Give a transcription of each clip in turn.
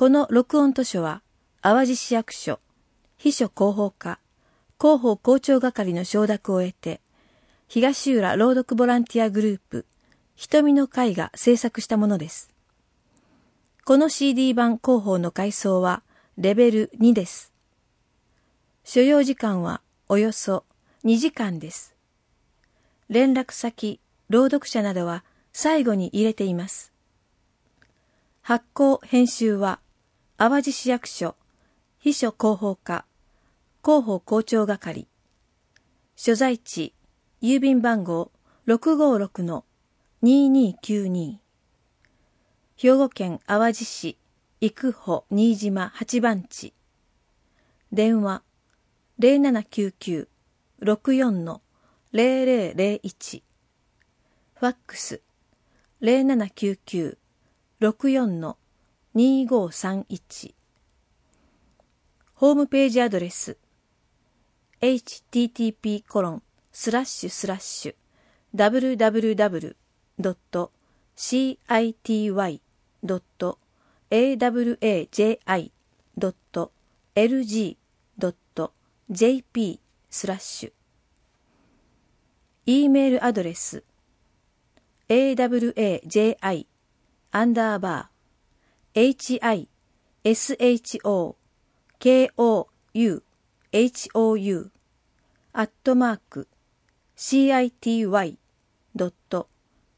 この録音図書は、淡路市役所、秘書広報課、広報校長係の承諾を得て、東浦朗読ボランティアグループ、瞳の会が制作したものです。この CD 版広報の回送は、レベル2です。所要時間はおよそ2時間です。連絡先、朗読者などは最後に入れています。発行・編集は、淡路市役所、秘書広報課、広報校長係。所在地、郵便番号 656-2292。兵庫県淡路市、生保新島8番地。電話、0799-64-0001。ファックス、0799-64-2531。ホームページアドレス http://www.cityy.awaji.lg.jp/ E メールアドレス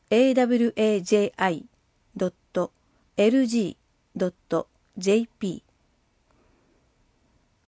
awaji-hishouhou@city.awaji.lg.jp